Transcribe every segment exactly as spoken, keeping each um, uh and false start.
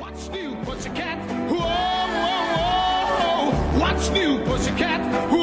What's new, pussycat? Whoa, whoa, whoa. What's new, pussycat? Whoa,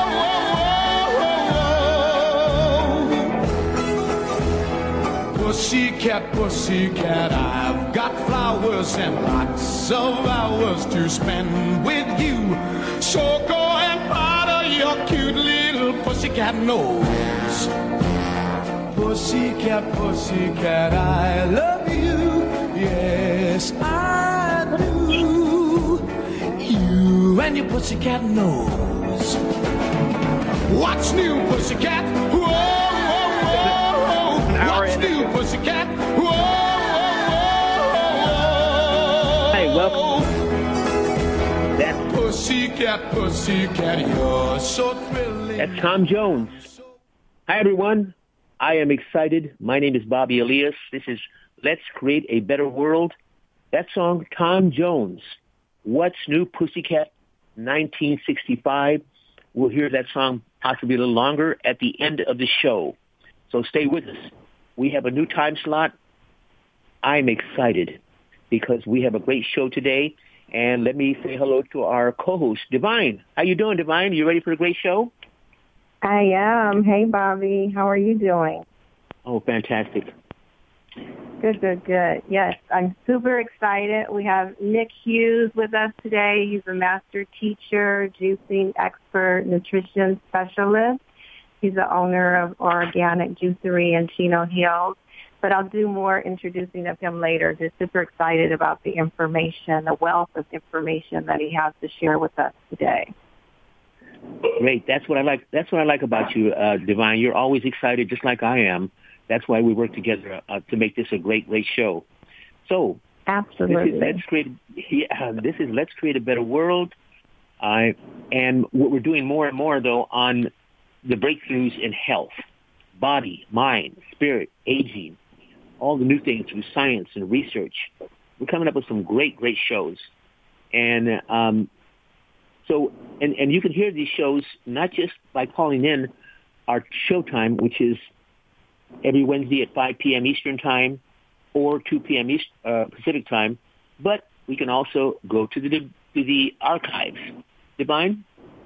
whoa, whoa, whoa. Pussycat, pussycat, I've got flowers and lots of hours to spend with you. So go and powder your cute little pussycat nose. Pussycat, pussycat, I love you. Yes, I do. You and your pussycat nose. What's new, pussycat? Whoa, whoa, whoa, whoa. What's new, pussycat? Whoa, whoa, whoa. Hey, welcome. That's pussycat, pussycat, you're so thrilling. That's Tom Jones. Hi, everyone. I am excited. My name is Bobby Elias. This is Let's Create a Better World. That song, Tom Jones, What's New, Pussycat, nineteen sixty-five. We'll hear that song possibly a little longer at the end of the show. So stay with us. We have a new time slot. I'm excited because we have a great show today. And let me say hello to our co-host, Divine. How you doing, Divine? You ready for a great show? I am. Hey, Bobby. How are you doing? Oh, fantastic. Good, good, good. Yes, I'm super excited. We have Nick Hughes with us today. He's a master teacher, juicing expert, nutrition specialist. He's the owner of Organic Juicery in Chino Hills. But I'll do more introducing of him later. Just super excited about the information, the wealth of information that he has to share with us today. Great. That's what I like. That's what I like about you, uh, Divine. You're always excited, just like I am. That's why we work together uh, to make this a great, great show. So, absolutely, this is Let's Create. Yeah, this is Let's Create a Better World. Uh, and what we're doing more and more, though, on the breakthroughs in health, body, mind, spirit, aging, all the new things through science and research. We're coming up with some great, great shows, and um, So, and, and you can hear these shows not just by calling in our showtime, which is every Wednesday at five p.m. Eastern Time or two p.m. East, uh, Pacific Time, but we can also go to the to the archives. Divine?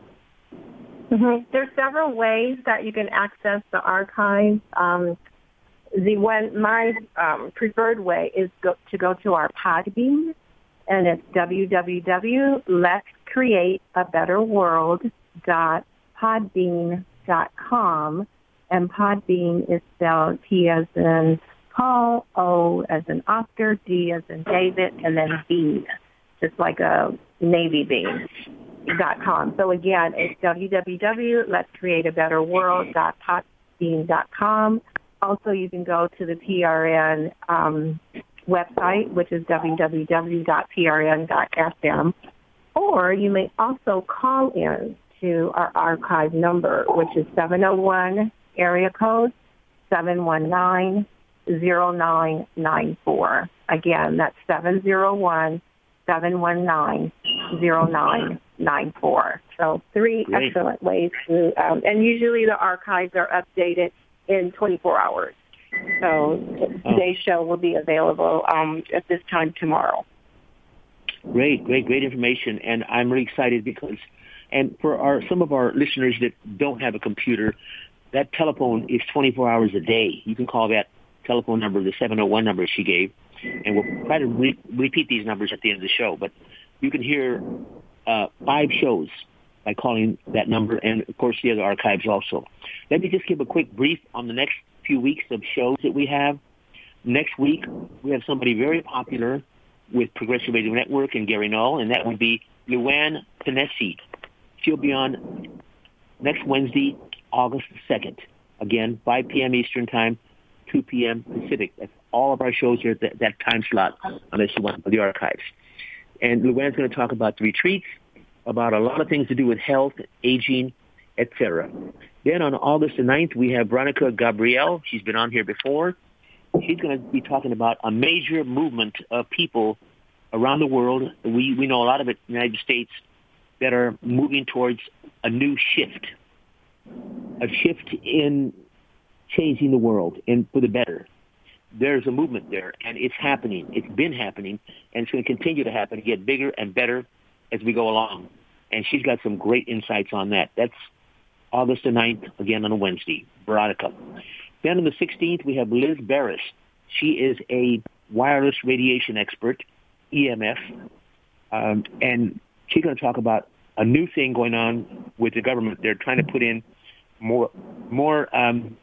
Mm-hmm. There's several ways that you can access the archives. Um, the one, my um, preferred way is go, to go to our Podbean, and it's w w w dot let's create a better world dot podbean dot com, and Podbean is spelled P as in Paul, O as in Oscar, D as in David, and then bean, just like a navy bean. Dot com. So again, it's w w w dot let's create a better world dot podbean dot com. Also, you can go to the P R N um, website, which is w w w dot p r n dot f m, or you may also call in to our archive number, which is seven oh one area code seven one nine zero nine nine four. Again, that's seven oh one seven one nine zero nine nine four. So three Great. excellent ways to, um, and usually the archives are updated in twenty-four hours. So today's oh. show will be available um, at this time tomorrow. Great, great, great information, and I'm really excited because, and for our some of our listeners that don't have a computer, that telephone is twenty-four hours a day. You can call that telephone number, the seven oh one number she gave, and we'll try to re- repeat these numbers at the end of the show. But you can hear uh, five shows by calling that number, and of course the other archives also. Let me just give a quick brief on the next few weeks of shows that we have. Next week, we have somebody very popular with Progressive Radio Network and Gary Null, and that would be Luann Pinessi. She'll be on next Wednesday, August second. Again, five p.m. Eastern Time, two p.m. Pacific. That's all of our shows are at that, that time slot, unless you want the archives. And Luann's going to talk about the retreats, about a lot of things to do with health, aging, et cetera. Then on August the ninth, we have Veronica Gabrielle. She's been on here before. She's going to be talking about a major movement of people around the world. We, we know a lot of it in the United States that are moving towards a new shift, a shift in changing the world and for the better. there's a movement there, and it's happening. It's been happening, and it's going to continue to happen, get bigger and better as we go along. And she's got some great insights on that. That's August the ninth, again on a Wednesday, Veronica. Then on the sixteenth, we have Liz Barris. She is a wireless radiation expert, E M F, um, and she's going to talk about a new thing going on with the government. They're trying to put in more more um,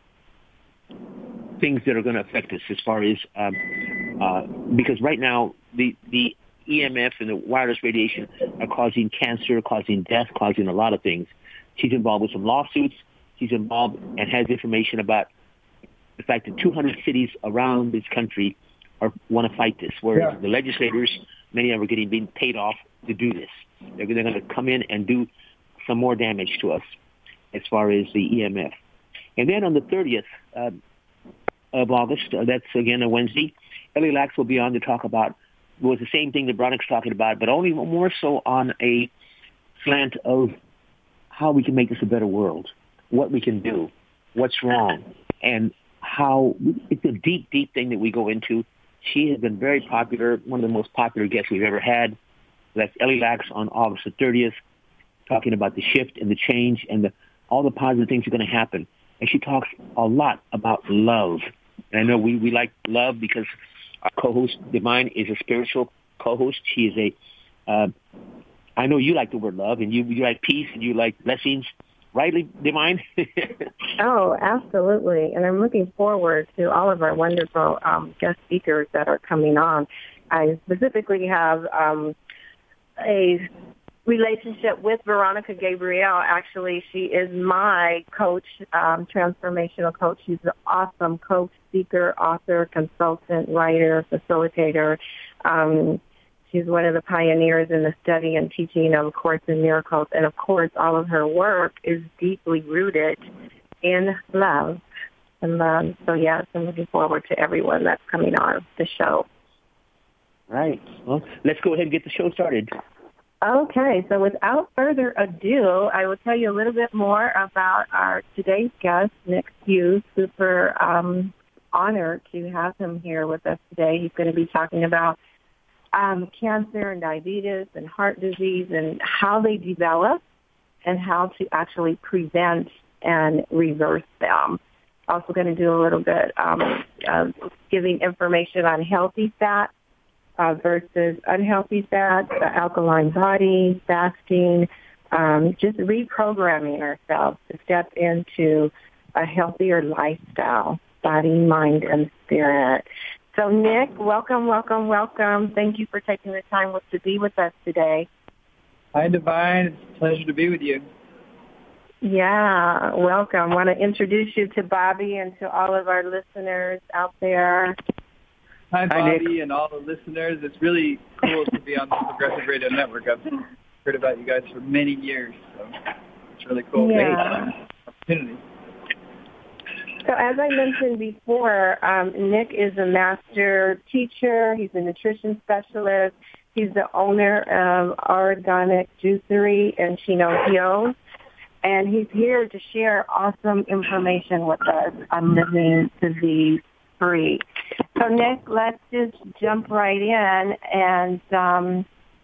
things that are going to affect us as far as, um, uh, because right now the, the E M F and the wireless radiation are causing cancer, causing death, causing a lot of things. She's involved with some lawsuits. She's involved and has information about the fact that two hundred cities around this country are want to fight this, whereas yeah. the legislators, many of them are getting being paid off to do this. They're, they're going to come in and do some more damage to us as far as the E M F. And then on the thirtieth uh, of August, uh, that's again a Wednesday, Ellie Lax will be on to talk about was the same thing that Veronic's talking about, but only more so on a slant of how we can make this a better world, what we can do, what's wrong, and how it's a deep, deep thing that we go into. She has been very popular, one of the most popular guests we've ever had. That's Ellie Lax on August the thirtieth, talking about the shift and the change and the, all the positive things that are going to happen. And she talks a lot about love. And I know we, we like love because our co-host, Divine, is a spiritual co-host. She is a, uh, I know you like the word love, and you, you like peace, and you like blessings. Rightly, Divine? Oh, absolutely. And I'm looking forward to all of our wonderful um, guest speakers that are coming on. I specifically have um, a relationship with Veronica Gabriel. Actually, she is my coach, um, transformational coach. She's an awesome coach, speaker, author, consultant, writer, facilitator. Um, she's one of the pioneers in the study and teaching of A Course in Miracles. And, of course, all of her work is deeply rooted in love. And love. So, yes, I'm looking forward to everyone that's coming on the show. Right. Well, let's go ahead and get the show started. Okay, so without further ado, I will tell you a little bit more about our today's guest, Nick Hughes. Super um, honored to have him here with us today. He's going to be talking about um, cancer and diabetes and heart disease and how they develop and how to actually prevent and reverse them. Also going to do a little bit um, of giving information on healthy fat Uh, versus unhealthy fats, the alkaline body, fasting, um, just reprogramming ourselves to step into a healthier lifestyle, body, mind, and spirit. So, Nick, welcome, welcome, welcome. Thank you for taking the time to be with us today. Hi, Divine. It's a pleasure to be with you. Yeah, welcome. I want to introduce you to Bobby and to all of our listeners out there. Hi, Bobby, and all the listeners. It's really cool to be on the Progressive Radio Network. I've heard about you guys for many years, so it's really cool. Yeah. Opportunity. So as I mentioned before, um, Nick is a master teacher. He's a nutrition specialist. He's the owner of Organic Juicery in Chino Hills, and he's here to share awesome information with us on living disease free. So, Nick, let's just jump right in and um,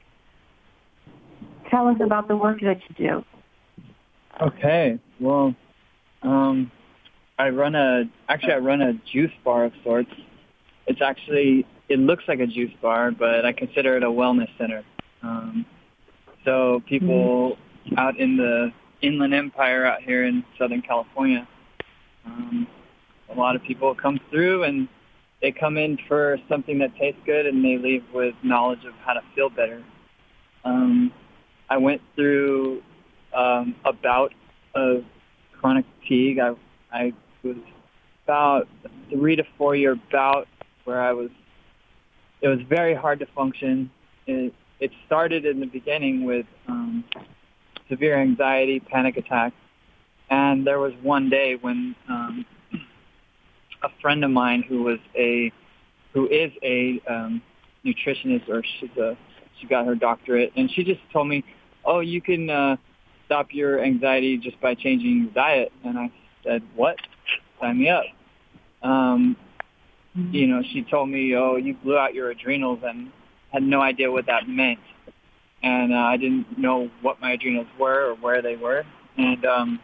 tell us about the work that you do. Okay. Well, um, I run a, actually I run a juice bar of sorts. It's actually, it looks like a juice bar, but I consider it a wellness center. Um, so people mm-hmm. out in the Inland Empire out here in Southern California, um, a lot of people come through and they come in for something that tastes good and they leave with knowledge of how to feel better. Um, I went through um, a bout of chronic fatigue. I, I was about a three to four year bout where I was, it was very hard to function. It, it started in the beginning with um, severe anxiety, panic attacks. And there was one day when um, a friend of mine who was a, who is a um, nutritionist, or she's a, she got her doctorate, and she just told me, "Oh, you can uh, stop your anxiety just by changing your diet." And I said, "What? Sign me up." Um, you know, she told me, oh, you blew out your adrenals, and had no idea what that meant. And uh, I didn't know what my adrenals were or where they were. And um,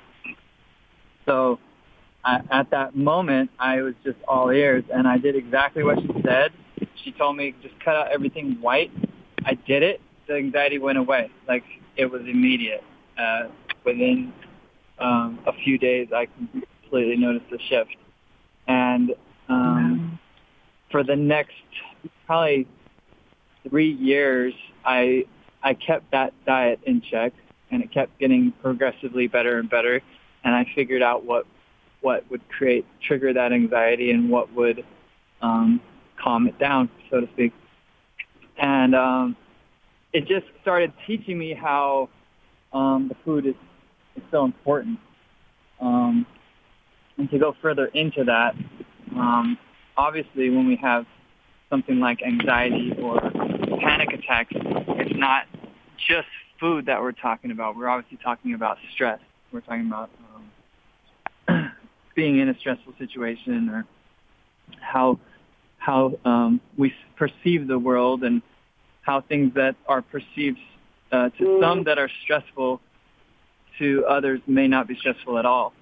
so I, at that moment, I was just all ears, and I did exactly what she said. She told me just cut out everything white. I did it. The anxiety went away. Like, it was immediate. Uh, within um, a few days, I completely noticed the shift. And um, wow. for the next probably three years, I I kept that diet in check, and it kept getting progressively better and better. And I figured out what what would create trigger that anxiety and what would um, calm it down, so to speak. And um, it just started teaching me how um, the food is, is so important. Um, and to go further into that, um, obviously when we have something like anxiety or panic attacks, it's not just food that we're talking about. We're obviously talking about stress. We're talking about um, being in a stressful situation, or how how um, we perceive the world, and how things that are perceived uh, to some that are stressful to others may not be stressful at all.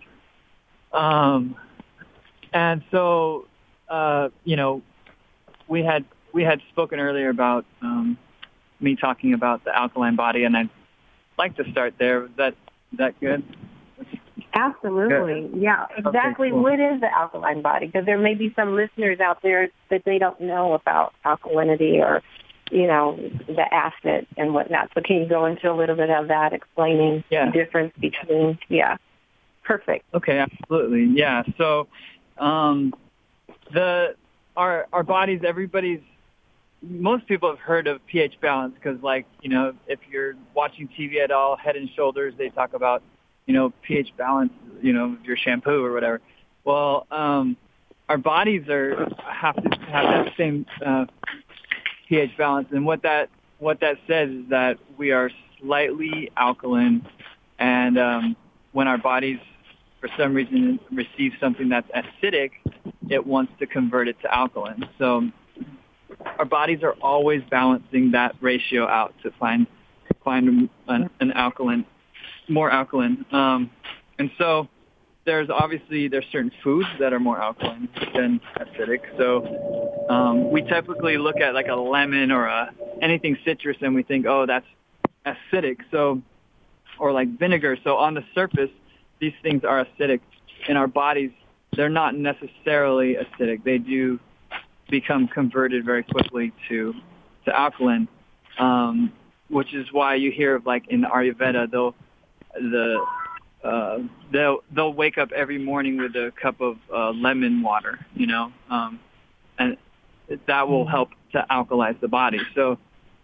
Um, and so, uh, you know, we had we had spoken earlier about um, me talking about the alkaline body, and I'd like to start there. Is that is that good? Absolutely. Good. Yeah, exactly. Okay, cool. What is the alkaline body? Because there may be some listeners out there that they don't know about alkalinity, or, you know, the acid and whatnot. So can you go into a little bit of that, explaining yeah. the difference between, yeah, perfect. Okay, absolutely. Yeah, so um, the our our bodies, everybody's, most people have heard of pH balance because, like, you know, if you're watching T V at all, Head and Shoulders, they talk about, you know, pH balance, you know, your shampoo or whatever. Well, um, our bodies are have to have that same uh, pH balance, and what that what that says is that we are slightly alkaline, and um, when our bodies, for some reason, receive something that's acidic, it wants to convert it to alkaline. So our bodies are always balancing that ratio out to find find an, an alkaline. more alkaline. Um, and so there's obviously, there's certain foods that are more alkaline than acidic. So um, we typically look at like a lemon or a, anything citrus, and we think, oh, that's acidic. So, or like vinegar. So on the surface, these things are acidic. In our bodies, they're not necessarily acidic. They do become converted very quickly to, to alkaline, um, which is why you hear of, like, in Ayurveda, they'll, the uh they'll they'll wake up every morning with a cup of uh, lemon water, you know, um and that will help to alkalize the body. So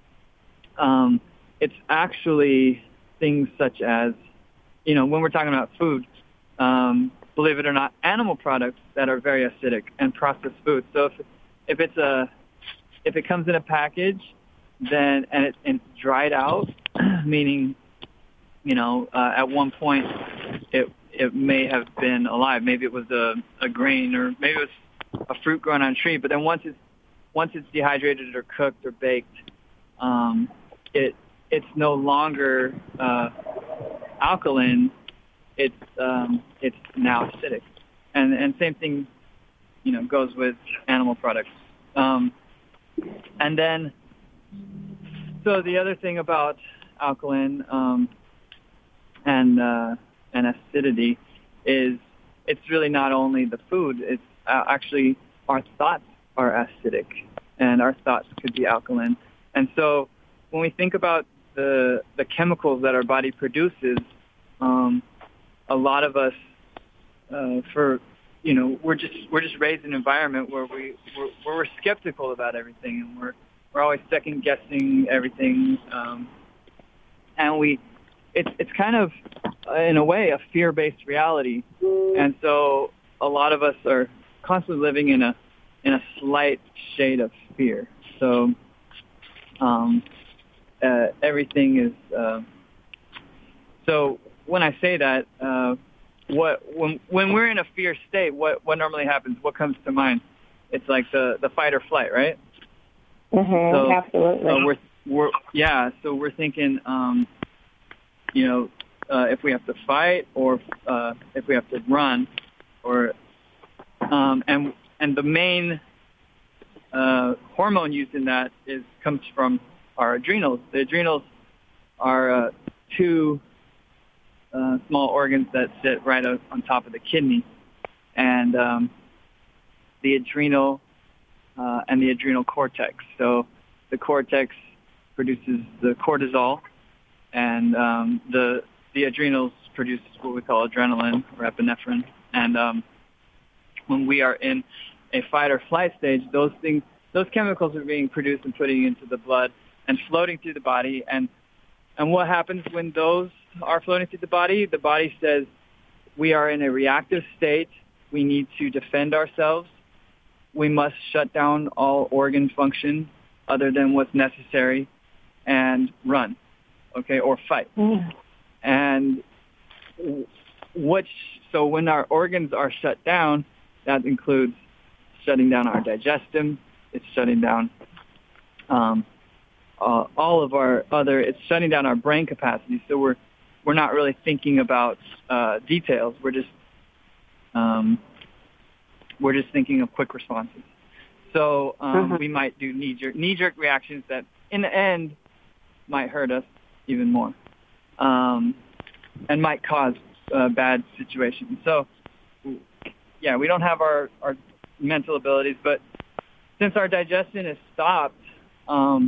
um it's actually things such as, you know, when we're talking about food, um believe it or not, animal products that are very acidic, and processed food. So if if it's a if it comes in a package, then and, it, and it's dried out, meaning, you know, uh, at one point it it may have been alive. Maybe it was a, a grain, or maybe it was a fruit growing on a tree. But then once it's once it's dehydrated or cooked or baked, um, it it's no longer uh, alkaline. It's um, it's now acidic, and and same thing, you know, goes with animal products. Um, and then, so the other thing about alkaline Um, and uh, and acidity is, it's really not only the food, it's uh, actually our thoughts are acidic, and our thoughts could be alkaline. And so when we think about the the chemicals that our body produces, um, a lot of us, uh, for you know, we're just we're just raised in an environment where we we're, where we're skeptical about everything, and we're we're always second guessing everything, um, and we. It's it's kind of, uh, in a way, a fear-based reality, and so a lot of us are constantly living in a in a slight shade of fear. So um, uh, everything is. Uh, so when I say that, uh, what when when we're in a fear state, what what normally happens? What comes to mind? It's like the, the fight or flight, right? Mm-hmm, so, absolutely. So we're, we're, yeah, so we're thinking, um, you know, uh, if we have to fight or uh, if we have to run, or um, and and the main uh, hormone used in that is comes from our adrenals. The adrenals are uh, two uh, small organs that sit right on top of the kidney, and um, the adrenal uh, and the adrenal cortex. So the cortex produces the cortisol, and um, the the adrenals produce what we call adrenaline or epinephrine. And um, when we are in a fight or flight stage, those things, those chemicals are being produced and putting into the blood and floating through the body. And and what happens when those are floating through the body? The body says we are in a reactive state. We need to defend ourselves. We must shut down all organ function other than what's necessary and run, okay, or fight. Mm. And which, so when our organs are shut down, that includes shutting down our digestion. It's shutting down um, uh, all of our other, it's shutting down our brain capacity. So we're, we're not really thinking about uh, details. We're just, um, we're just thinking of quick responses. So um, Mm-hmm. we might do knee-jerk, knee-jerk reactions that in the end might hurt us even more, um, and might cause uh, bad situations. So, yeah, we don't have our, our mental abilities, but since our digestion is stopped, um,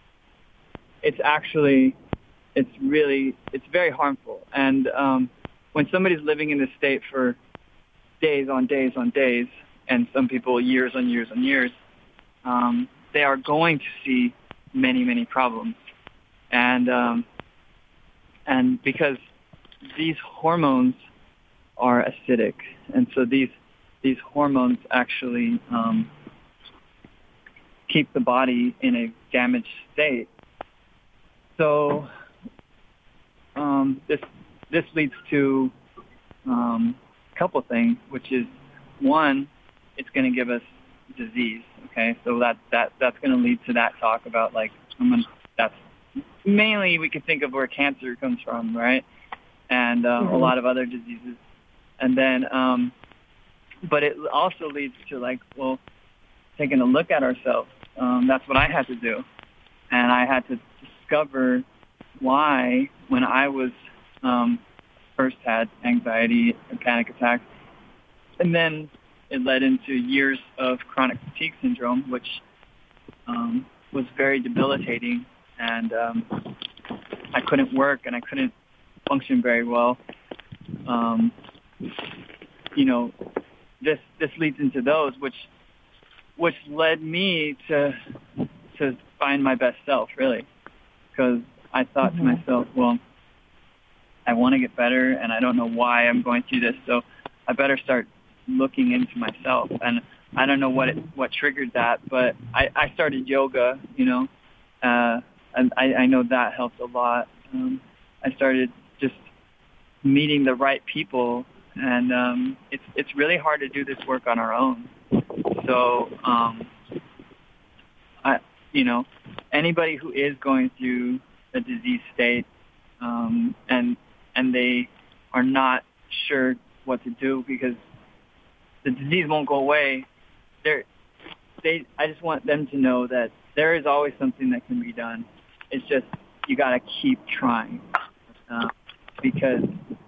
it's actually, it's really, it's very harmful. And um, when somebody's living in this state for days on days on days, and some people years on years on years, um, they are going to see many, many problems. And um, and because these hormones are acidic, and so these these hormones actually um, keep the body in a damaged state. So um, this this leads to um, a couple things, which is one, it's going to give us disease. Okay, so that that that's going to lead to that talk about like I'm gonna, that's mainly we could think of where cancer comes from, right? And um, mm-hmm. a lot of other diseases. And then, um, but it also leads to like, well, taking a look at ourselves. Um, that's what I had to do. And I had to discover why when I was um, first had anxiety and panic attacks. And then it led into years of chronic fatigue syndrome, which um, was very debilitating. And um, I couldn't work and I couldn't function very well. Um, you know, this this leads into those, which which led me to to find my best self, really, because I thought mm-hmm. to myself, well, I want to get better, and I don't know why I'm going through this, so I better start looking into myself. And I don't know what it, what triggered that, but I, I started yoga, you know. Uh, And I, I know that helped a lot. Um, I started just meeting the right people, and um, it's it's really hard to do this work on our own. So, um, I you know, anybody who is going through a disease state, um, and and they are not sure what to do because the disease won't go away. They're, they I just want them to know that there is always something that can be done. It's just you got to keep trying uh, because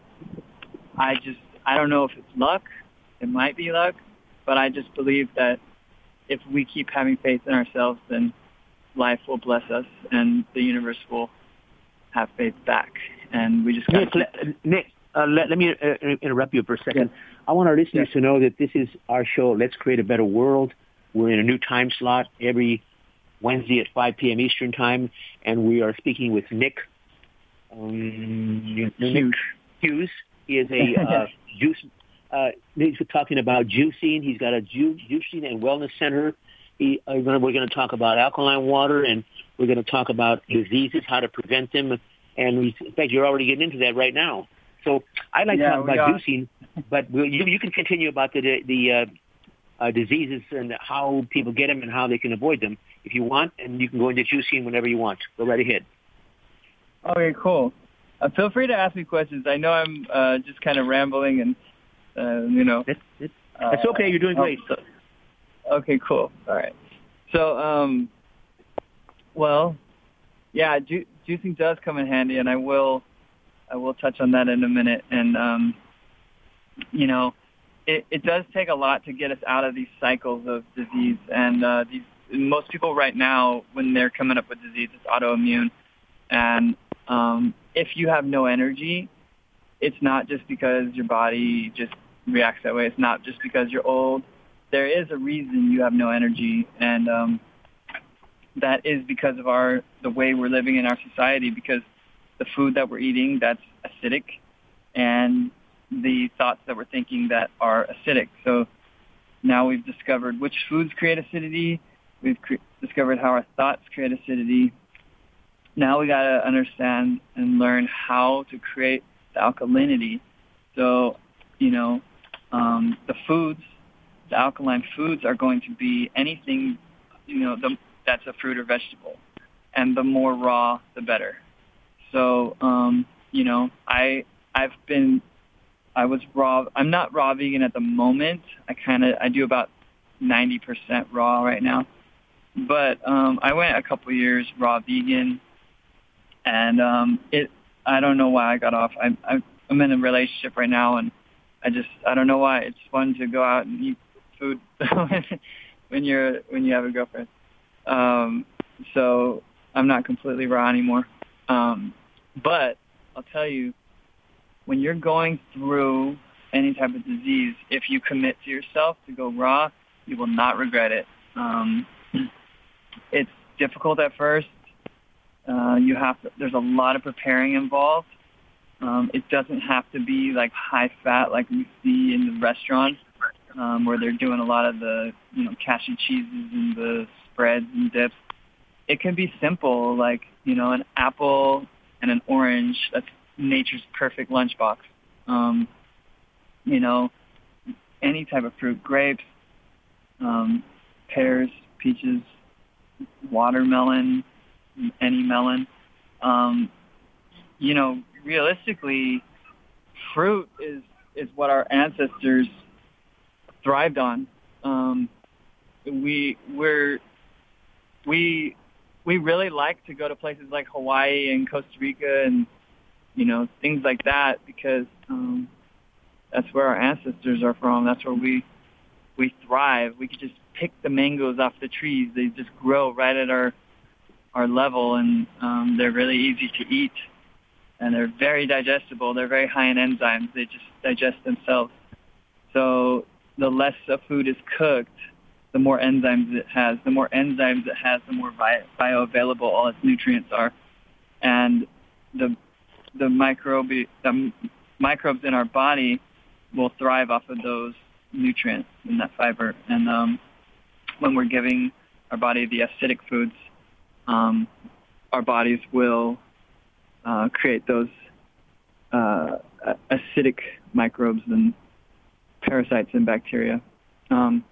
I just, I don't know if it's luck. It might be luck, but I just believe that if we keep having faith in ourselves, then life will bless us and the universe will have faith back. And we just got Nick, to let, Nick uh, let, let me uh, interrupt you for a second. Yeah. I want our listeners yeah. to know that this is our show, Let's Create a Better World. We're in a new time slot every Wednesday at five p.m. Eastern Time, and we are speaking with Nick, um, Nick Hughes. He is a uh, juice. Uh, he's talking about juicing. He's got a ju- juicing and wellness center. He, uh, we're going to talk about alkaline water, and we're going to talk about diseases, how to prevent them. And we, in fact, you're already getting into that right now. So I'd like yeah, to talk about juicing, but we'll, you, you can continue about the the uh, uh, diseases and how people get them and how they can avoid them if you want, and you can go into juicing whenever you want. Go right ahead. Okay, cool. Uh, feel free to ask me questions. I know I'm uh, just kind of rambling and, uh, you know. It's, it's, uh, it's okay. You're doing great. So, okay, cool. All right. So, um, well, yeah, ju- juicing does come in handy, and I will I will touch on that in a minute. And, um, you know, it, it does take a lot to get us out of these cycles of disease. And uh, these most people right now, when they're coming up with disease, it's autoimmune. And um, if you have no energy, it's not just because your body just reacts that way. It's not just because you're old. There is a reason you have no energy, and um, that is because of our the way we're living in our society, because the food that we're eating, that's acidic, and the thoughts that we're thinking that are acidic. So now we've discovered which foods create acidity. We've cre- discovered how our thoughts create acidity. Now we got to understand and learn how to create the alkalinity. So, you know, um, the foods, the alkaline foods are going to be anything, you know, the, that's a fruit or vegetable. And the more raw, the better. So, um, you know, I, I've been, I was raw. I'm not raw vegan at the moment. I kind of, I do about ninety percent raw right now. But um, I went a couple years raw vegan. And um, it, I don't know why I got off. I, I, I'm in a relationship right now, and I just, I don't know why. It's fun to go out and eat food when you're when you have a girlfriend. Um, so I'm not completely raw anymore. Um, but I'll tell you, when you're going through any type of disease, if you commit to yourself to go raw, you will not regret it. Um, it's difficult at first. Uh, you have to, there's a lot of preparing involved. Um, it doesn't have to be like high fat like we see in the restaurants, um, where they're doing a lot of the, you know, cashew cheeses and the spreads and dips. It can be simple, like, you know, an apple and an orange. That's nature's perfect lunchbox. Um, you know, any type of fruit, grapes, um, pears, peaches, watermelon, any melon. Um, you know, realistically, fruit is, is what our ancestors thrived on. Um, we we're we we really like to go to places like Hawaii and Costa Rica and, you know, things like that, because um, that's where our ancestors are from. That's where we we thrive. We could just pick the mangoes off the trees. They just grow right at our our level, and um, they're really easy to eat, and they're very digestible. They're very high in enzymes. They just digest themselves. So the less a food is cooked, the more enzymes it has. The more enzymes it has, the more bio- bioavailable all its nutrients are. And the the, microbe- the microbes in our body will thrive off of those nutrients and that fiber. And um, when we're giving our body the acidic foods, um, our bodies will uh, create those uh, acidic microbes and parasites and bacteria. Um,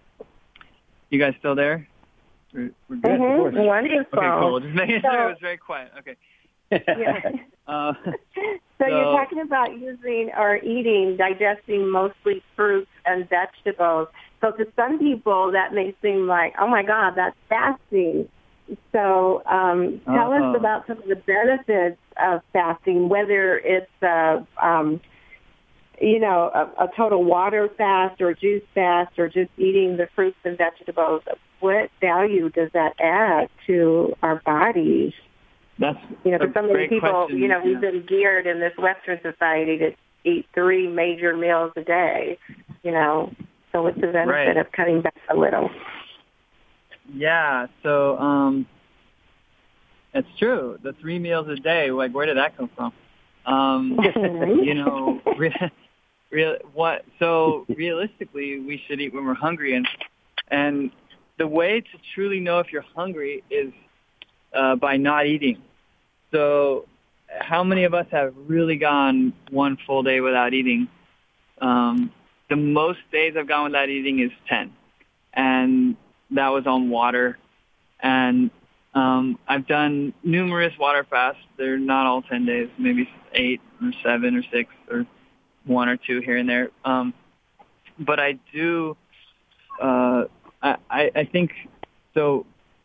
you guys still there? We're, we're good. Mm-hmm. Of course. Wonderful. Okay, cool. Just making so, sure it was very quiet. Okay. Yeah. uh, so, so you're talking about using or eating, digesting mostly fruits and vegetables. So to some people, that may seem like, oh, my God, that's fasting. So um, tell uh-huh. us about some of the benefits of fasting, whether it's, uh, um, you know, a, a total water fast or juice fast or just eating the fruits and vegetables. What value does that add to our bodies? That's you know, for a so many great people, question. you know, yeah. we've been geared in this Western society to eat three major meals a day, you know. So what's the benefit right. of cutting back a little? Yeah, so um, it's true. The three meals a day, like, where did that come from? Um, you know, re- real what? So realistically, we should eat when we're hungry, and and the way to truly know if you're hungry is uh, by not eating. So, how many of us have really gone one full day without eating? Um, the most days I've gone without eating is ten. and that was on water. And um, I've done numerous water fasts. They're not all ten days, maybe eight or seven or six or one or two here and there. Um, but I do, uh, I, I think, so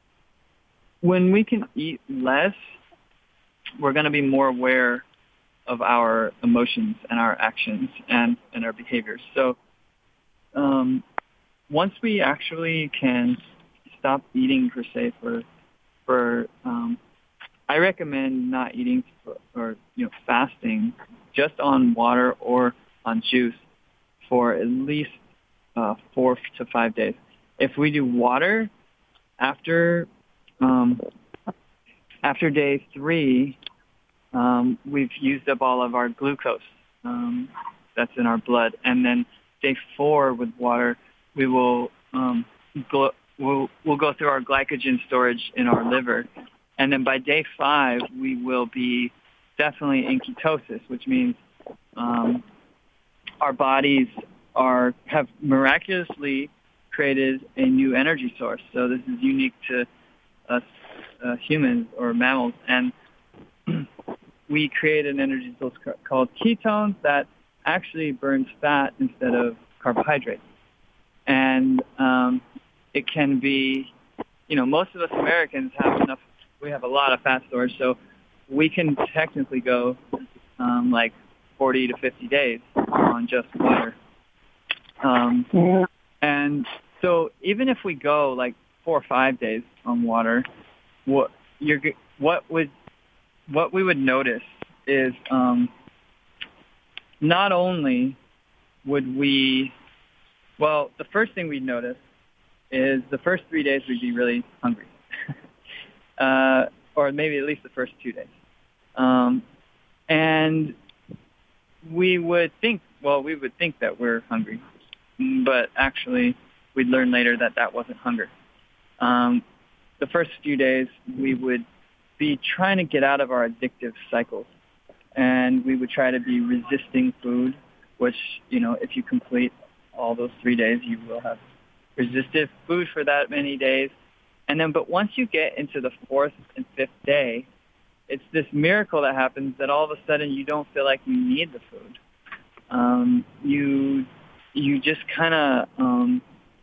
when we can eat less, we're going to be more aware of our emotions and our actions and, and our behaviors. So um, once we actually can stop eating per se for, for um, I recommend not eating for, or you know fasting just on water or on juice for at least uh, four to five days. If we do water after um, after day three, um, we've used up all of our glucose um, that's in our blood, and then day four with water, we will um, gl- we'll we'll go through our glycogen storage in our liver, and then by day five we will be definitely in ketosis, which means um, our bodies are have miraculously created a new energy source. So this is unique to us uh, humans or mammals, and we create an energy source called ketones that actually burns fat instead of carbohydrates. And um, it can be, you know, most of us Americans have enough, we have a lot of fat storage, so we can technically go um, like forty to fifty days on just water. Um, yeah. And so even if we go like four or five days on water, what you're what would what we would notice is um, not only would we, well, the first thing we'd notice is the first three days we'd be really hungry, uh, or maybe at least the first two days, um, and we would think, well, we would think that we're hungry, but actually we'd learn later that that wasn't hunger. Um, the first few days we would be trying to get out of our addictive cycles, and we would try to be resisting food, which, you know, if you complete all those three days, you will have resisted food for that many days. And then, but once you get into the fourth and fifth day, it's this miracle that happens that all of a sudden you don't feel like you need the food. Um, you you just kind of um,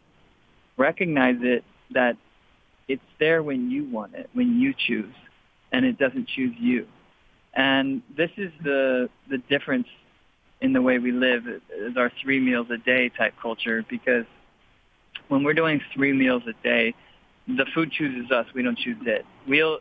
recognize it, that it's there when you want it, when you choose, and it doesn't choose you. And this is the the difference in the way we live, is our three meals a day type culture, because when we're doing three meals a day, the food chooses us, we don't choose it. We'll,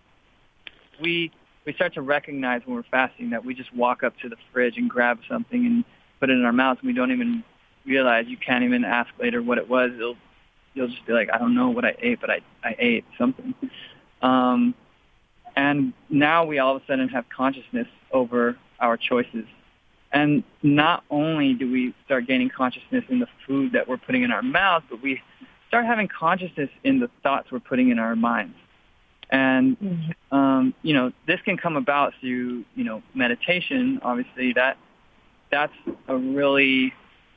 we we start to recognize when we're fasting that we just walk up to the fridge and grab something and put it in our mouths, and we don't even realize, you can't even ask later what it was. It'll, you'll just be like, I don't know what I ate, but I, I ate something. Um, and now we all of a sudden have consciousness over our choices. And not only do we start gaining consciousness in the food that we're putting in our mouths, but we start having consciousness in the thoughts we're putting in our minds. And, um, you know, this can come about through, you know, meditation. Obviously, that that's a really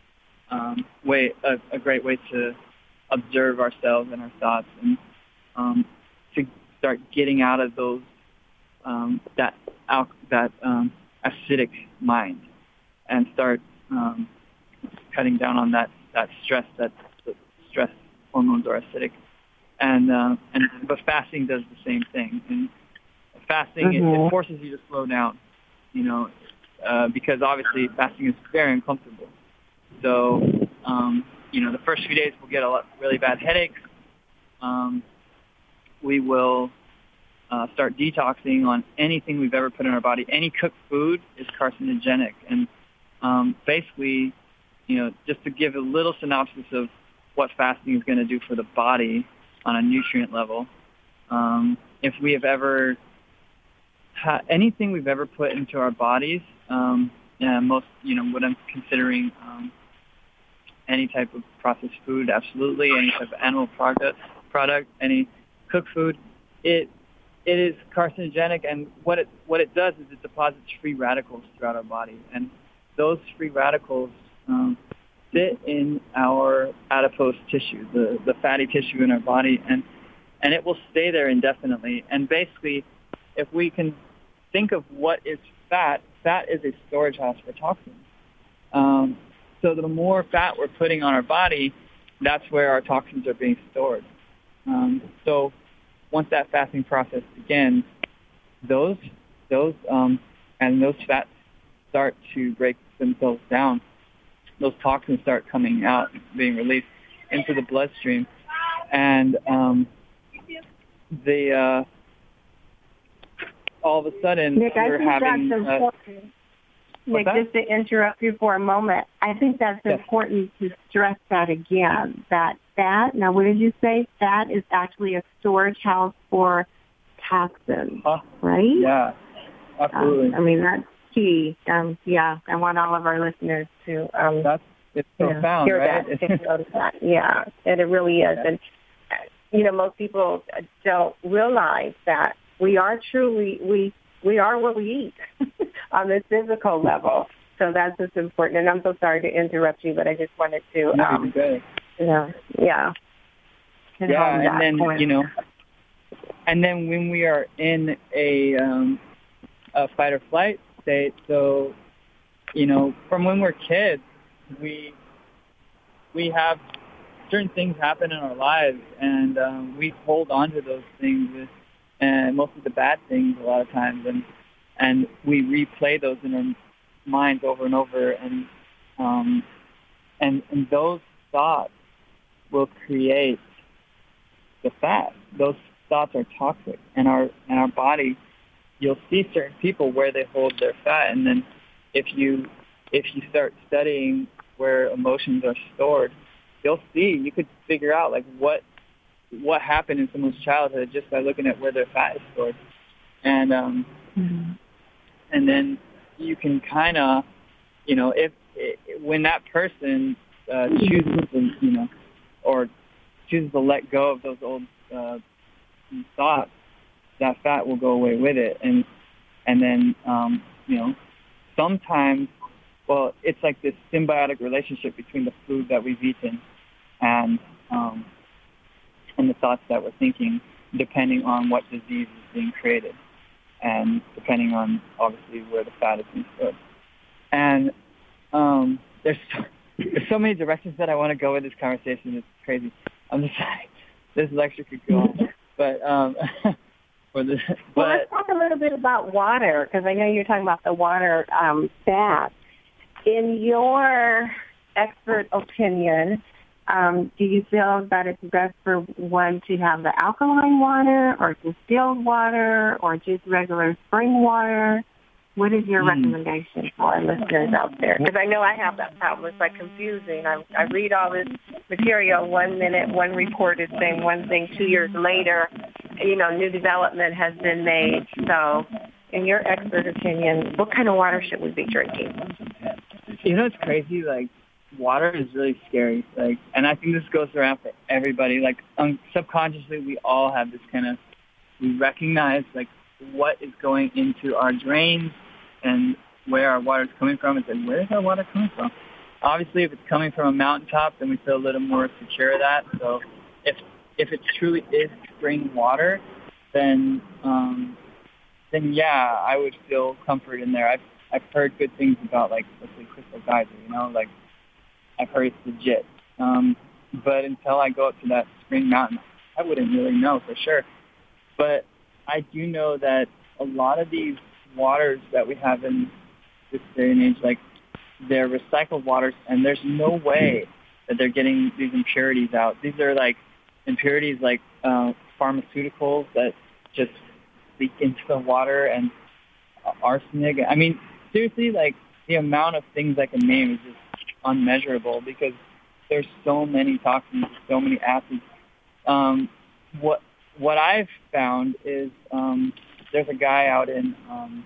um, way, a, a great way to observe ourselves and our thoughts, and um, to start getting out of those um, that al- that um, acidic mind, and start um, cutting down on that, that stress, that the stress hormones are acidic. And, uh, and but fasting does the same thing. And fasting, mm-hmm. it, it forces you to slow down, you know, uh, because obviously fasting is very uncomfortable. So, um, you know, the first few days we'll get a lot, really bad headaches. Um, we will uh, start detoxing on anything we've ever put in our body. Any cooked food is carcinogenic. And um, basically, you know, just to give a little synopsis of what fasting is going to do for the body on a nutrient level, um, if we have ever ha- anything we've ever put into our bodies, um, yeah, most, you know, what I'm considering um, any type of processed food, absolutely, any type of animal product, product, any cooked food, it it is carcinogenic, and what it what it does is it deposits free radicals throughout our body, and those free radicals um, sit in our adipose tissue, the, the fatty tissue in our body, and, and it will stay there indefinitely. And basically, if we can think of what is fat, fat is a storage house for toxins. Um, so the more fat we're putting on our body, that's where our toxins are being stored. Um, so once that fasting process begins, those those um, and those fats start to break themselves down. Those toxins start coming out, being released into the bloodstream, and um, the uh, all of a sudden Nick, we're I think having. that's Uh, important. Nick, that? just to interrupt you for a moment, I think that's Yes. important to stress that again. That fat. Now, what did you say? Fat is actually a storage house for toxins, Huh? right? Yeah, absolutely. Um, I mean, that's key. Um, yeah, I want all of our listeners to um, That's it's you know, profound, hear right? that, take note of that. Yeah, and it really is. And uh, you know, most people don't realize that we are truly we we are what we eat on the physical level. So that's what's important. And I'm so sorry to interrupt you, but I just wanted to, No, um, you're good. you know, yeah. hit Yeah, home and that then point. you know, and then when we are in a um, a fight or flight state, so you know, from when we're kids, we we have certain things happen in our lives, and um, we hold on to those things, and mostly the bad things a lot of times, and and we replay those in our minds over and over, and um, and and those thoughts will create the fat. Those thoughts are toxic, and our and our body. You'll see certain people where they hold their fat, and then if you if you start studying where emotions are stored, you'll see you could figure out like what what happened in someone's childhood just by looking at where their fat is stored, and um, Mm-hmm. and then you can kind of you know if, if when that person uh, chooses to, you know or chooses to let go of those old uh, thoughts, that fat will go away with it, and and then um, you know sometimes, well, it's like this symbiotic relationship between the food that we've eaten and um, and the thoughts that we're thinking, depending on what disease is being created, and depending on obviously where the fat is being stored. And um, there's so, there's so many directions that I want to go with this conversation. It's crazy. I'm just like, this lecture could go on, but. Um, For the, Well, but, let's talk a little bit about water, because I know you're talking about the water um, fat. In your expert opinion, um, do you feel that it's best for one to have the alkaline water or distilled water or just regular spring water? What is your mm. recommendation for our listeners out there? Because I know I have that problem. It's like confusing. I, I read all this material one minute, one report is saying one thing, two years later, you know, new development has been made. So in your expert opinion, what kind of water should we be drinking? You know, it's crazy. Like, water is really scary. Like, and I think this goes around for everybody. Like, um, subconsciously, we all have this kind of, we recognize, like, what is going into our drains and where our water is coming from. It's like, where is our water coming from? Obviously, if it's coming from a mountaintop, then we feel a little more secure of that. So if if it truly is spring water, then um, then yeah, I would feel comfort in there. I've I've heard good things about, like, let's say Crystal Geyser, you know, like I've heard it's legit. Um, but until I go up to that spring mountain, I wouldn't really know for sure. But I do know that a lot of these waters that we have in this day and age, like, they're recycled waters, and there's no way that they're getting these impurities out. These are, like, impurities like uh, pharmaceuticals that just leak into the water, and uh, arsenic. I mean, seriously, like, the amount of things I can name is just unmeasurable because there's so many toxins, so many acids. Um, what what I've found is um, there's a guy out in um,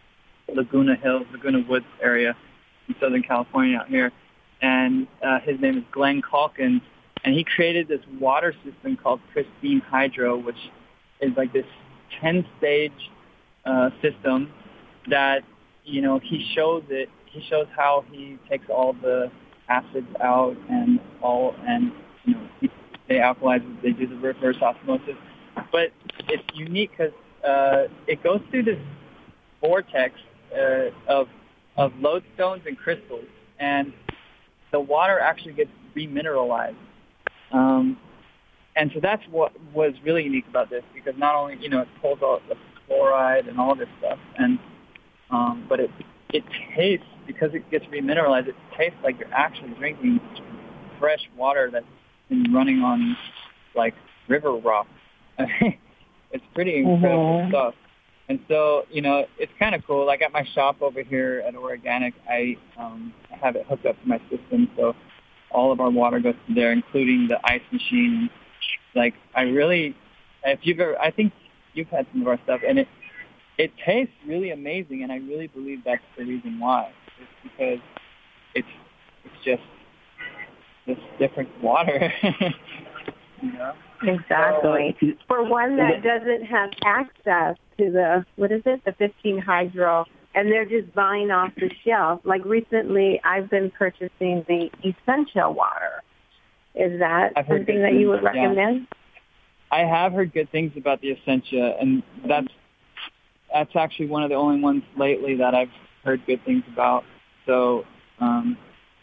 Laguna Hills, Laguna Woods area in Southern California out here, and uh, his name is Glenn Calkins, and he created this water system called Pristine Hydro, which is like this ten-stage uh, system that, you know, he shows it. He shows how he takes all the acids out and all, and you know, they alkalize. They do the reverse osmosis, but it's unique because uh, it goes through this vortex uh, of of lodestones and crystals, and the water actually gets remineralized. Um, and so that's what was really unique about this, because not only, you know, it pulls out the fluoride and all this stuff, and um, but it it tastes, because it gets remineralized, it tastes like you're actually drinking fresh water that's been running on, like, river rock. It's pretty incredible mm-hmm. stuff. And so, you know, it's kind of cool. Like at my shop over here at Organic, I um, have it hooked up to my system, so all of our water goes to there, including the ice machine. Like, I really, if you've ever, I think you've had some of our stuff, and it it tastes really amazing, and I really believe that's the reason why. It's because it's it's just this different water. You know? Exactly. So, for one that doesn't have access to the, what is it, the fifteen hydro, and they're just buying off the shelf. Like recently, I've been purchasing the Essentia water. Is that I've something that you would recommend? Yeah. I have heard good things about the Essentia, and that's that's actually one of the only ones lately that I've heard good things about. So um,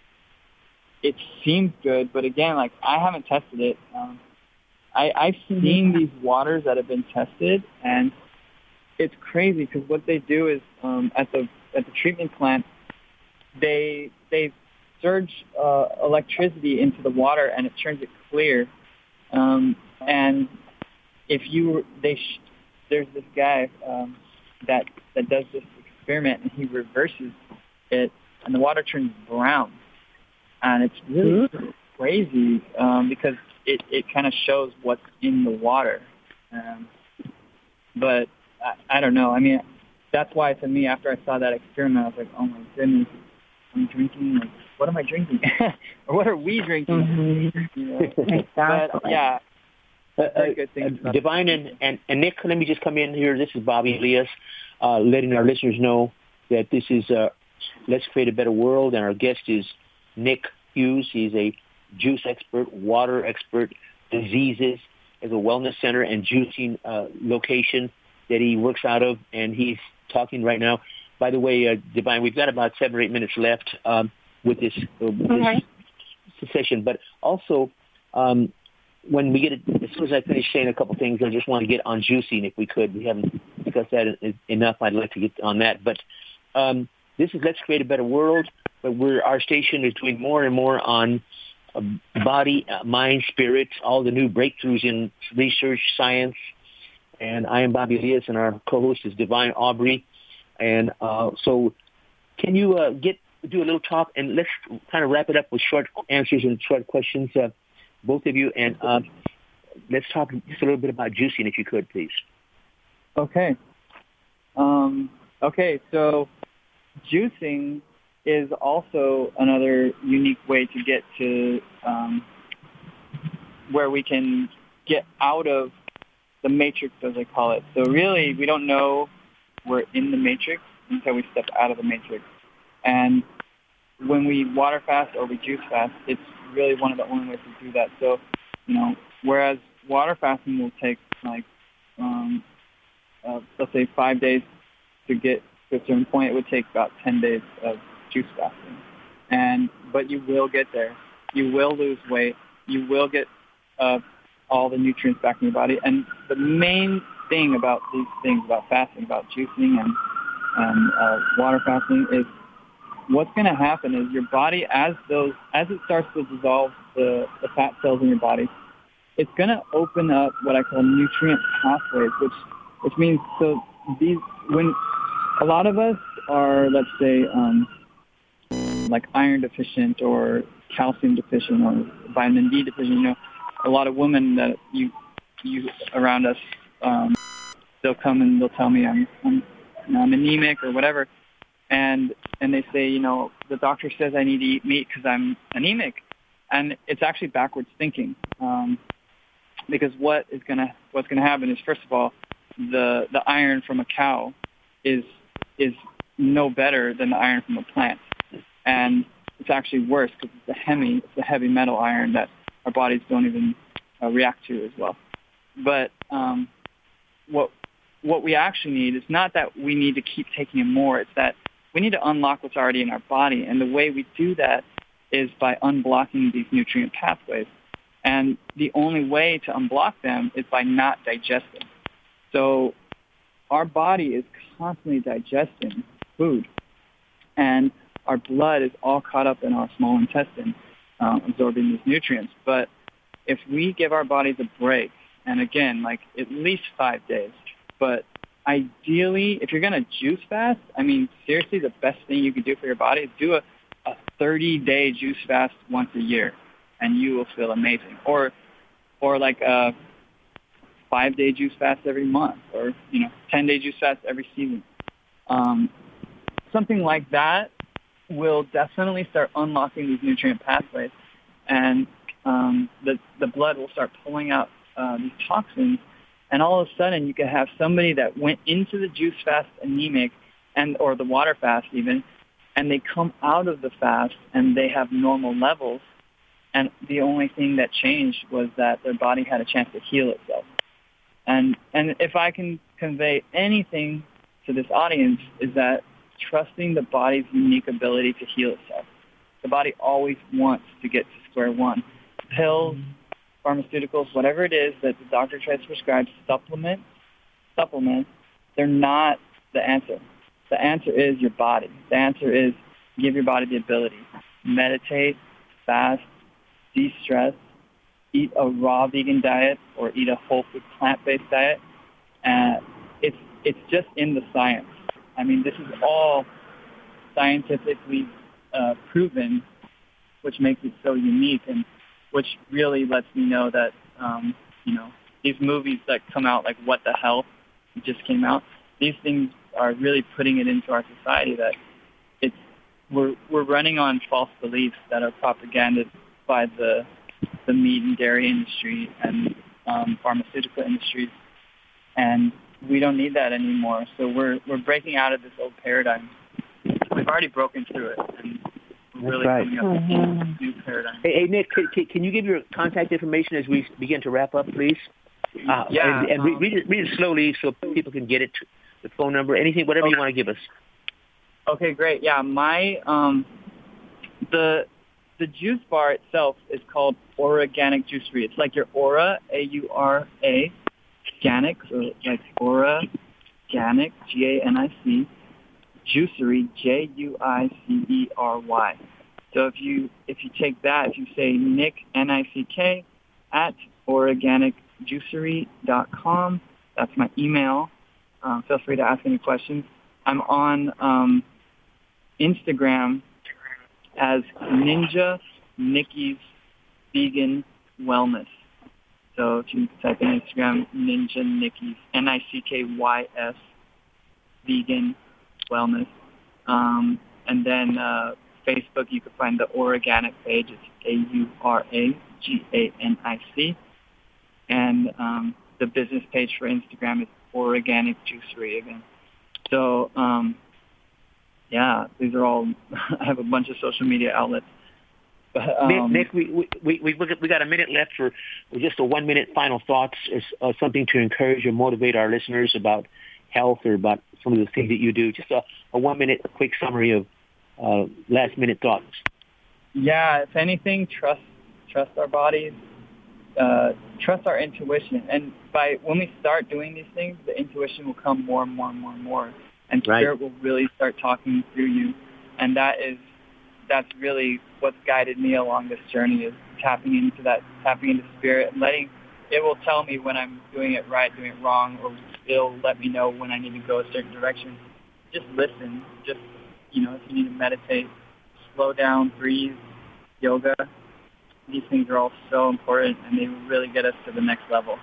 it seems good, but again, like I haven't tested it. Um, I, I've seen these waters that have been tested, and it's crazy because what they do is um, at the at the treatment plant, they they surge uh, electricity into the water, and it turns it clear. Um, and if you they sh- there's this guy um, that that does this experiment, and he reverses it, and the water turns brown, and it's really mm-hmm. crazy um, because it, it kind of shows what's in the water. Um, but I, I don't know. I mean, that's why to me, after I saw that experiment, I was like, oh my goodness, I'm drinking, like, what am I drinking? Or what are we drinking? Mm-hmm. You know? Exactly. But, yeah. Uh, uh, Divine and, and, and Nick, let me just come in here. This is Bobby Elias, uh, letting our listeners know that this is uh, Let's Create a Better World, and our guest is Nick Hughes. He's a juice expert, water expert, diseases, as a wellness center and juicing uh, location that he works out of, and he's talking right now. By the way, uh, Divine, we've got about seven or eight minutes left um, with this, uh, okay. this session, but also um, when we get it, as soon as I finish saying a couple things, I just want to get on juicing if we could. We haven't discussed that enough. I'd like to get on that. But um, this is Let's Create a Better World, but we're, our station is doing more and more on uh, body, uh, mind, spirit, all the new breakthroughs in research, science. And I am Bobby Elias, and our co-host is Divine Aubrey. And uh, so can you uh, get do a little talk, and let's kind of wrap it up with short answers and short questions, uh, both of you. And uh, let's talk just a little bit about juicing, if you could, please. Okay. Um, okay, so juicing is also another unique way to get to um, where we can get out of the matrix, as I call it. So really, we don't know we're in the matrix until we step out of the matrix. And when we water fast or we juice fast, it's really one of the only ways to do that. So, you know, whereas water fasting will take like, um, uh, let's say five days to get to a certain point, it would take about ten days of juice fasting. And, but you will get there. You will lose weight. You will get uh, all the nutrients back in your body. And the main thing about these things, about fasting, about juicing and, and uh, water fasting, is what's going to happen is your body, as those as it starts to dissolve the, the fat cells in your body, it's going to open up what I call nutrient pathways, which which means so these when a lot of us are, let's say, um, like iron deficient or calcium deficient or vitamin D deficient. You know, a lot of women that you you around us, um, they'll come and they'll tell me I'm I'm, you know, I'm anemic or whatever, and and they say, you know, the doctor says I need to eat meat because I'm anemic, and it's actually backwards thinking, um, because what is gonna what's gonna happen is, first of all, the the iron from a cow is is no better than the iron from a plant, and it's actually worse because it's a heavy, it's a heavy metal iron that our bodies don't even uh, react to as well. But um, what what we actually need is not that we need to keep taking in more. It's that we need to unlock what's already in our body. And the way we do that is by unblocking these nutrient pathways. And the only way to unblock them is by not digesting. So our body is constantly digesting food. And our blood is all caught up in our small intestine, um, absorbing these nutrients. But if we give our bodies a break, and again, like at least five days, but ideally, if you're going to juice fast, I mean, seriously, the best thing you can do for your body is do a, a thirty-day juice fast once a year, and you will feel amazing. Or or like a five-day juice fast every month, or, you know, ten-day juice fast every season. Um, something like that will definitely start unlocking these nutrient pathways, and um, the, the blood will start pulling out uh, these toxins. And all of a sudden, you could have somebody that went into the juice fast anemic, and or the water fast even, and they come out of the fast and they have normal levels. And the only thing that changed was that their body had a chance to heal itself. And and if I can convey anything to this audience, is that trusting the body's unique ability to heal itself. The body always wants to get to square one. Pills, pharmaceuticals, whatever it is that the doctor tries to prescribe, supplements, supplements, they're not the answer. The answer is your body. The answer is give your body the ability. Meditate, fast, de-stress, eat a raw vegan diet or eat a whole food plant-based diet. And it's it's just in the science. I mean, this is all scientifically uh, proven, which makes it so unique, and which really lets me know that, um, you know, these movies that come out, like What the Hell, just came out, these things are really putting it into our society that it's we're we're running on false beliefs that are propagandized by the the meat and dairy industry and um, pharmaceutical industries, and we don't need that anymore. So we're we're breaking out of this old paradigm. We've already broken through it, and we're really right. coming up with mm-hmm. a new paradigm. Hey, hey Nick, can, can you give your contact information as we begin to wrap up, please? Uh, yeah. And, and um, read, it, read it slowly so people can get it, the phone number, anything, whatever okay. you want to give us. Okay, great. Yeah, my, um, the the juice bar itself is called Auraganic Juicery. It's like your aura, A U R A, Organic, so like Auraganic, G A N I C, Juicery, J U I C E R Y. So if you if you take that, if you say Nick, N I C K, at auraganic juicery dot com, that's my email. Um, feel free to ask any questions. I'm on um, Instagram as Ninja Nicky's Vegan Wellness. So if you type in Instagram, Ninja Nicky's, N I C K Y S, Vegan Wellness. Um, and then uh, Facebook, you can find the Auraganic page. It's A U R A G A N I C. And um, the business page for Instagram is Auraganic Juicery again. So, um, yeah, these are all, I have a bunch of social media outlets. But, um, Nick, Nick, we we we we got a minute left for just a one minute final thoughts, or uh, something to encourage or motivate our listeners about health or about some of the things that you do. Just a, a one minute quick summary of uh, last minute thoughts. Yeah, if anything, trust trust our bodies, uh, trust our intuition, and by when we start doing these things, the intuition will come more and more and more and more, and spirit right. will really start talking through you, and that is. That's really what's guided me along this journey, is tapping into that, tapping into spirit, and letting, it will tell me when I'm doing it right, doing it wrong, or it'll let me know when I need to go a certain direction. Just listen. Just, you know, if you need to meditate, slow down, breathe, yoga, these things are all so important, and they will really get us to the next level.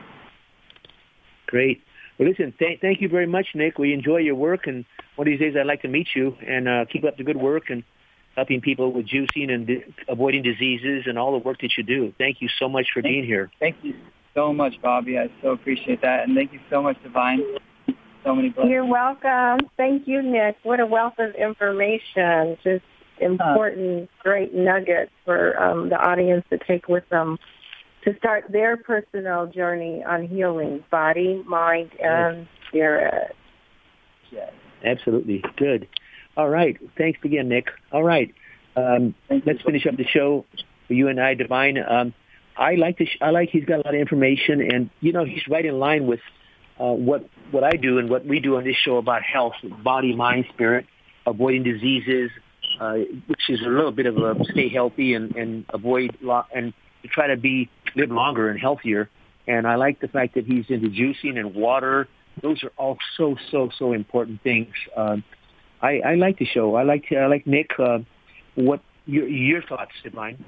Great. Well, listen, th- thank you very much, Nick. We enjoy your work, and one of these days I'd like to meet you, and uh, keep up the good work, and helping people with juicing and di- avoiding diseases and all the work that you do. Thank you so much for thank, being here. Thank you so much, Bobby. I so appreciate that. And thank you so much, Divine. So many blessings. You're welcome. Thank you, Nick. What a wealth of information. Just important, great nuggets for um, the audience to take with them to start their personal journey on healing, body, mind, and spirit. Yes, absolutely. Good. All right. Thanks again, Nick. All right. Um, let's finish up the show for you and I, Divine. Um, I like to. Sh- I like he's got a lot of information, and you know he's right in line with uh, what what I do and what we do on this show about health, body, mind, spirit, avoiding diseases, uh, which is a little bit of a stay healthy and, and avoid lo- and to try to be live longer and healthier. And I like the fact that he's into juicing and water. Those are all so so so important things. Um, I, I like the show. I like I like Nick. Uh, what your your thoughts, Divine?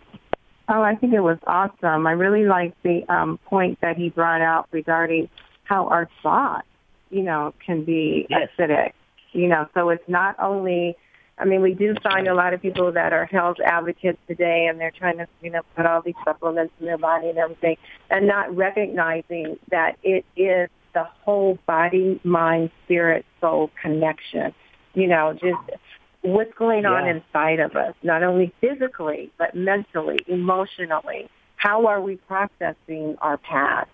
Oh, I think it was awesome. I really like the um, point that he brought out regarding how our thoughts, you know, can be yes. acidic. You know, so it's not only, I mean, we do find a lot of people that are health advocates today, and they're trying to, you know, put all these supplements in their body and everything, and not recognizing that it is the whole body, mind, spirit, soul connection. You know, just what's going on yeah. inside of us, not only physically, but mentally, emotionally. How are we processing our past?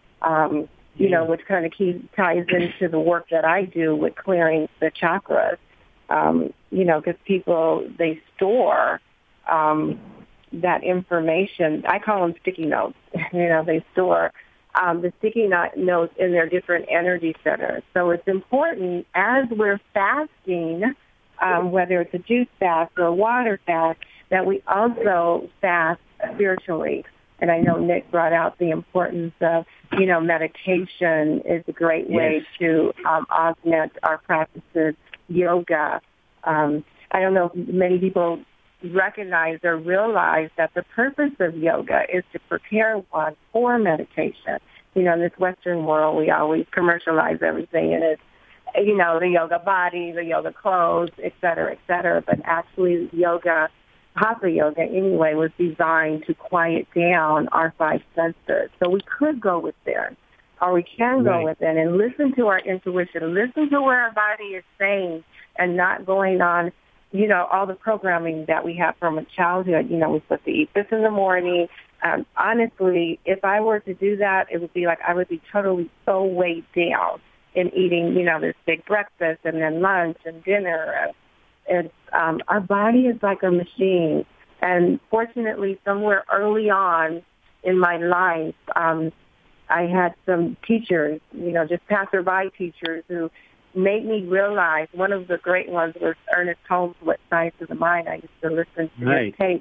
Um, you yeah. know, which kind of key, ties into the work that I do with clearing the chakras. Um, you know, because people, they store um, that information. I call them sticky notes. You know, they store um, the sticky notes in their different energy centers. So it's important as we're fasting, Um, whether it's a juice fast or a water fast, that we also fast spiritually. And I know Nick brought out the importance of, you know, meditation is a great way yes. to um, augment our practices. Yoga. Um, I don't know if many people recognize or realize that the purpose of yoga is to prepare one for meditation. You know, in this Western world, we always commercialize everything, and it's, you know, the yoga body, the yoga clothes, et cetera, et cetera. But actually yoga, hatha yoga anyway, was designed to quiet down our five senses. So we could go within, or we can go right. within and listen to our intuition, listen to what our body is saying, and not going on, you know, all the programming that we have from a childhood. You know, we're supposed to eat this in the morning. Um, honestly, if I were to do that, it would be like I would be totally so weighed down in eating, you know, this big breakfast and then lunch and dinner. It's, um, our body is like a machine. And fortunately, somewhere early on in my life, um, I had some teachers, you know, just passerby teachers who made me realize. One of the great ones was Ernest Holmes with Science of the Mind. I used to listen to right. his tapes.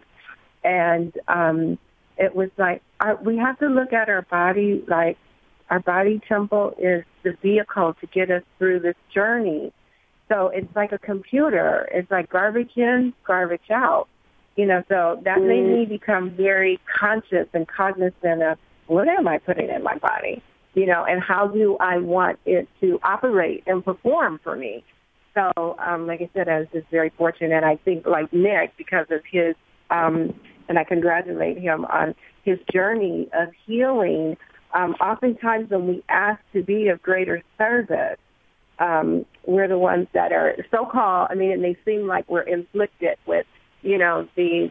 And um, it was like, our, we have to look at our body like, our body temple is the vehicle to get us through this journey. So it's like a computer. It's like garbage in, garbage out. You know, so that made me become very conscious and cognizant of what am I putting in my body, you know, and how do I want it to operate and perform for me. So, um, like I said, I was just very fortunate. I think like Nick, because of his, um, and I congratulate him on his journey of healing. Um, oftentimes when we ask to be of greater service, um, we're the ones that are so-called, I mean, and they seem like we're inflicted with, you know, these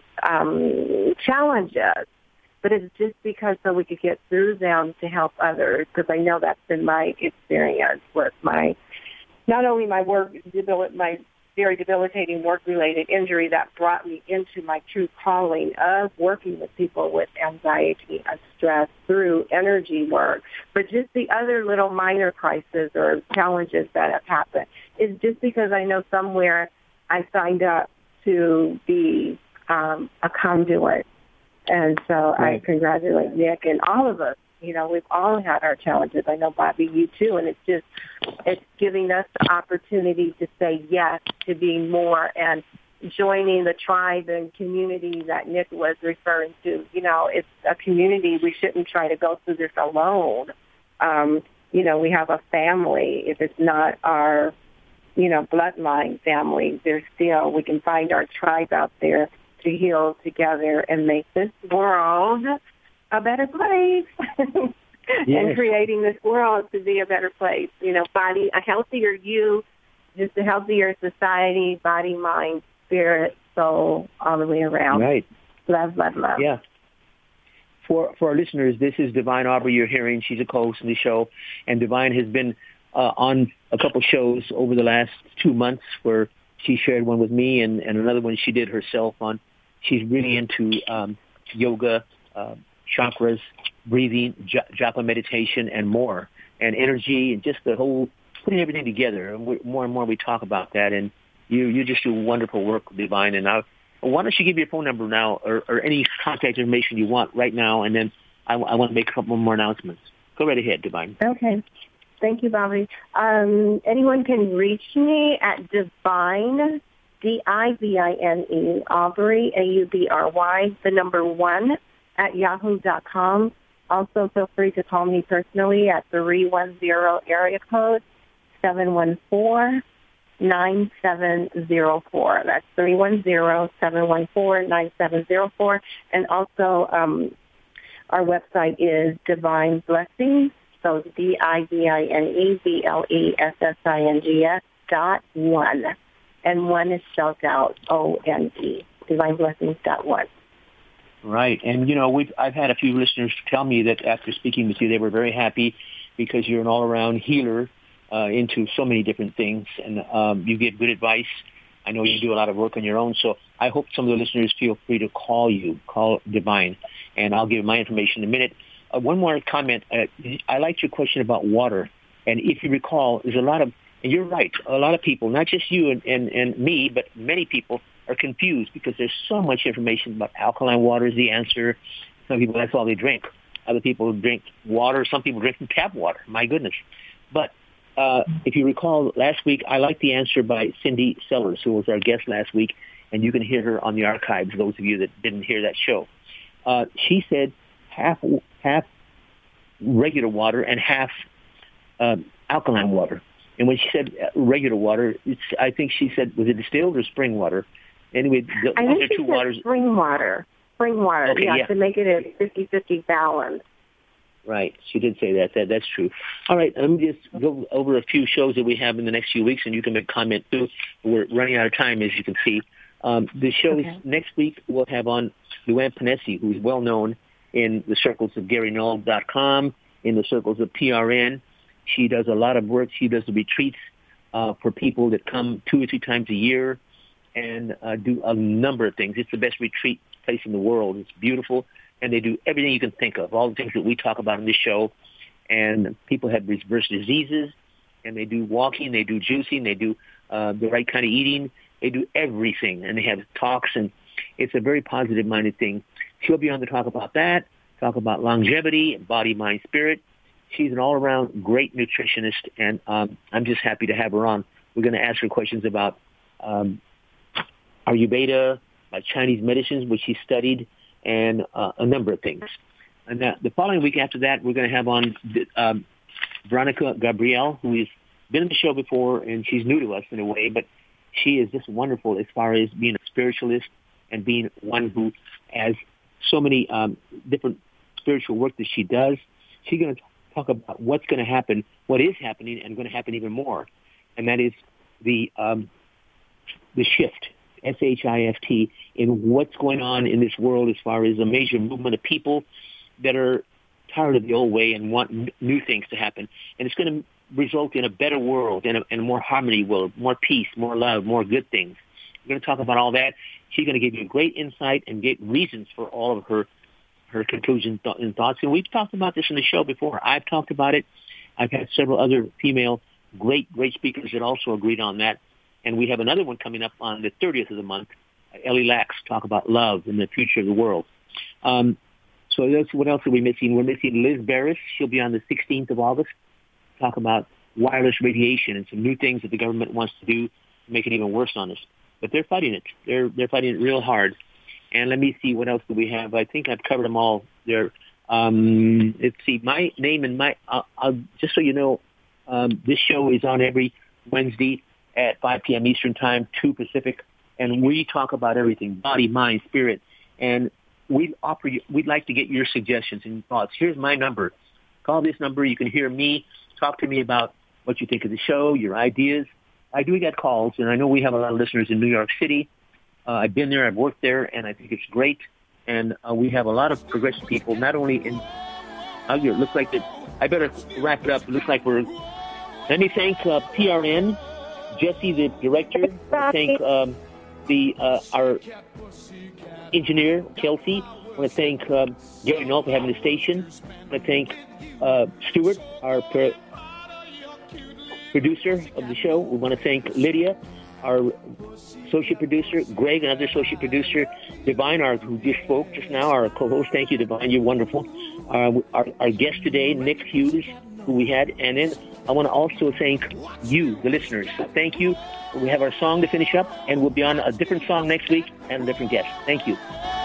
um, challenges. But it's just because so we could get through them to help others, because I know that's been my experience with my, not only my work, my very debilitating work-related injury that brought me into my true calling of working with people with anxiety and stress through energy work, but just the other little minor crises or challenges that have happened is just because I know somewhere I signed up to be um, a conduit. And so right. I congratulate Nick and all of us. You know, we've all had our challenges. I know, Bobby, you too. And it's just, it's giving us the opportunity to say yes, to be more, and joining the tribe and community that Nick was referring to. You know, it's a community. We shouldn't try to go through this alone. Um, you know, we have a family. If it's not our, you know, bloodline family, there's still, we can find our tribe out there to heal together and make this world a better place. Yes. And creating this world to be a better place. You know, body, a healthier you, just a healthier society, body, mind, spirit, soul all the way around. Right. Love, love, love. Yeah. For for our listeners, this is Divine Aubrey you're hearing. She's a co-host of the show, and Divine has been uh, on a couple shows over the last two months where she shared one with me and, and another one she did herself on. She's really into um, yoga, uh, chakras, breathing, j- japa meditation, and more, and energy, and just the whole, putting everything together. And we, more and more we talk about that, and you, you just do wonderful work, Divine, and I why don't you give your phone number now or, or any contact information you want right now, and then I, I want to make a couple more announcements. Go right ahead, Divine. Okay. Thank you, Bobby. Um, anyone can reach me at Divine, D I V I N E, Aubrey, A U B R Y, the number one, at yahoo dot com. Also, feel free to call me personally at three one zero area code seven one four nine seven zero four. That's three one zero, seven one four, nine seven zero four. And also, um, our website is Divine Blessings, so D I V I N E B L E S S I N G S dot one. And one is spelled out O N E, Divine Blessings dot one. Right. And, you know, we've, I've had a few listeners tell me that after speaking with you, they were very happy because you're an all-around healer uh, into so many different things, and um, you give good advice. I know you do a lot of work on your own, so I hope some of the listeners feel free to call you, call Divine, and I'll give my information in a minute. Uh, one more comment. Uh, I liked your question about water, and if you recall, there's a lot of, and you're right, a lot of people, not just you and, and, and me, but many people are confused because there's so much information about alkaline water is the answer. Some people, that's all they drink. Other people drink water. Some people drink tap water. My goodness. But uh, if you recall, last week, I liked the answer by Cindy Sellers, who was our guest last week, and you can hear her on the archives, those of you that didn't hear that show. Uh, she said half half regular water and half uh, alkaline water. And when she said regular water, it's, I think she said, was it distilled or spring water? Anyway, the, I think she two said waters. spring water. Spring water, Okay, yeah, yeah, to make it a fifty-fifty balance. Right. She did say that. that. That's true. All right. Let me just go over a few shows that we have in the next few weeks, and you can make comment too. We're running out of time, as you can see. Um, the shows Okay. next week, we'll have on Luann Panesi, who's well known in the circles of Gary Null dot com, in the circles of P R N. She does a lot of work. She does the retreats uh, for people that come two or three times a year and uh, do a number of things. It's the best retreat place in the world. It's beautiful, and they do everything you can think of, all the things that we talk about in this show. And people have reverse diseases, and they do walking, they do juicing, they do uh, the right kind of eating. They do everything, and they have talks, and it's a very positive-minded thing. She'll be on to talk about that, talk about longevity, body, mind, spirit. She's an all-around great nutritionist, and um, I'm just happy to have her on. We're going to ask her questions about um, Ayurveda, uh, Chinese medicines, which she studied, and uh, a number of things. And that, the following week after that, we're going to have on um, Veronica Gabrielle, who has been on the show before, and she's new to us in a way, but she is just wonderful as far as being a spiritualist and being one who has so many um, different spiritual work that she does. She's going to talk about what's going to happen, what is happening, and going to happen even more, and that is the um, the shift, S H I F T, in what's going on in this world as far as a major movement of people that are tired of the old way and want n- new things to happen. And it's going to result in a better world and a, and a more harmony world, more peace, more love, more good things. We're going to talk about all that. She's going to give you great insight and get reasons for all of her her conclusions th- and thoughts. And we've talked about this in the show before. I've talked about it. I've had several other female great, great speakers that also agreed on that. And we have another one coming up on the thirtieth of the month, Ellie Lax, talk about love and the future of the world. Um, so that's, what else are we missing? We're missing Liz Barris. She'll be on the sixteenth of August, talk about wireless radiation and some new things that the government wants to do to make it even worse on us. But they're fighting it. They're they're fighting it real hard. And let me see, what else do we have? I think I've covered them all there. Um, let's see, my name and my, uh, I'll, just so you know, um, this show is on every Wednesday at five p.m. Eastern Time, two Pacific, and we talk about everything, body, mind, spirit. And we offer you, we'd like to get your suggestions and thoughts. Here's my number. Call this number. You can hear me. Talk to me about what you think of the show, your ideas. I do get calls, and I know we have a lot of listeners in New York City. Uh, I've been there, I've worked there, and I think it's great. And uh, we have a lot of progressive people, not only in, uh, it looks like that, I better wrap it up. It looks like we're, let me thank uh, P R N, Jesse, the director. I thank um, the uh, our engineer, Kelsey. I want to thank um, Gary Null for having the station. I want to thank uh, Stuart, our per- producer of the show. We want to thank Lydia, our associate producer, Greg, another associate producer, Divine, our, who just spoke just now, our co-host. Thank you, Divine. You're wonderful. Uh, our, our guest today, Nick Hughes, who we had. And then I want to also thank you, the listeners. So thank you. We have our song to finish up, and we'll be on a different song next week and a different guest. Thank you.